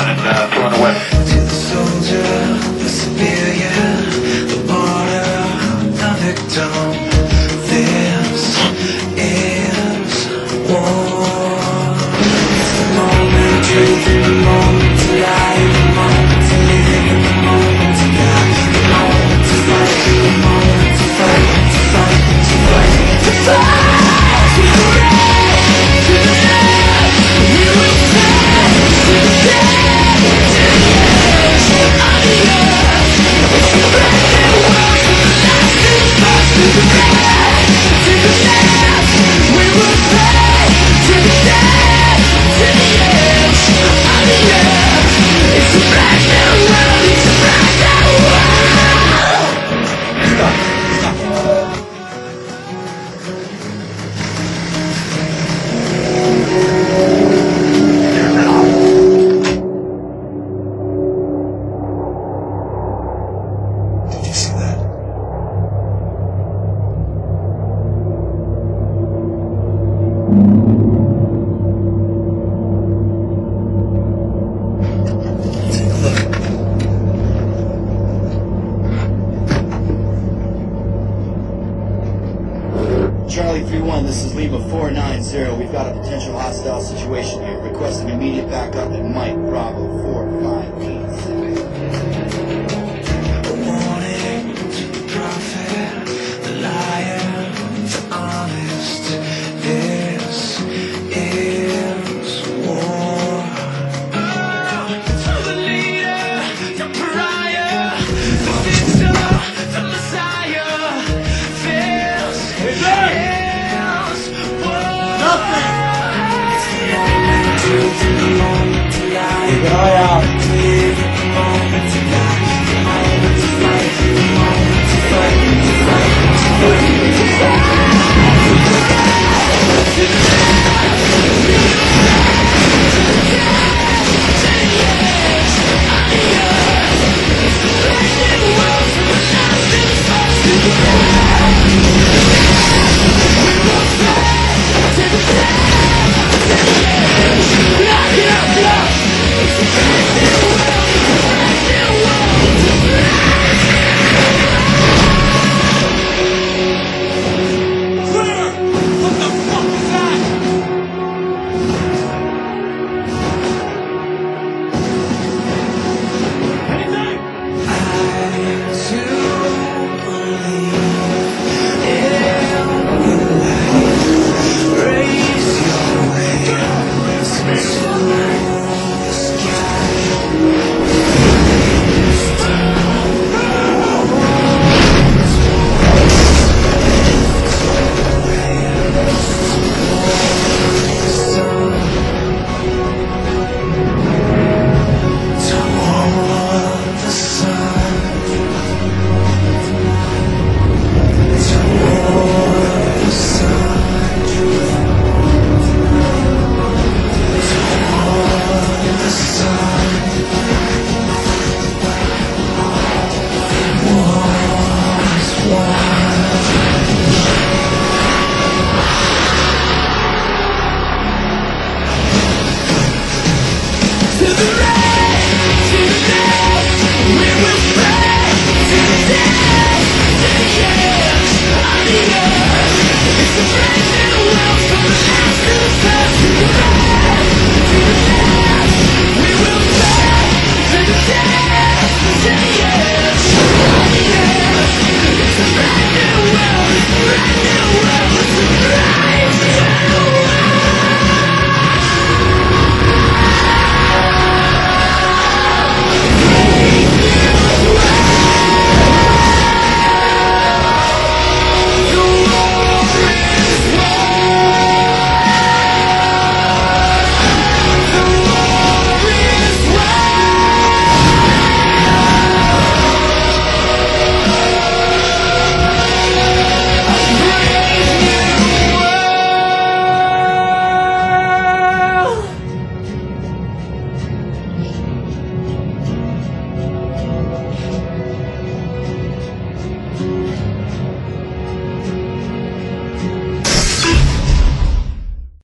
gun and throwing a weapon. To the soldier, the civilian, the martyr, the victim, this is war. It's the moment, truth in the moment to lie, the moment to live, and the moment to die, the moment to fight, the moment to fight, to fight, to fight, to fight. Charlie 3-1, this is Lima 490. We've got a potential hostile situation here. Requesting immediate backup at Mike Bravo 4586. A warning to the prophet, the liar, the honest. This is war. To the leader, the pariah, the victor, the messiah. This is war. Truth in the moment to lie, the moment to live, the moment to die, the moment to fight, the moment to fight, to fight, to fight, to fight.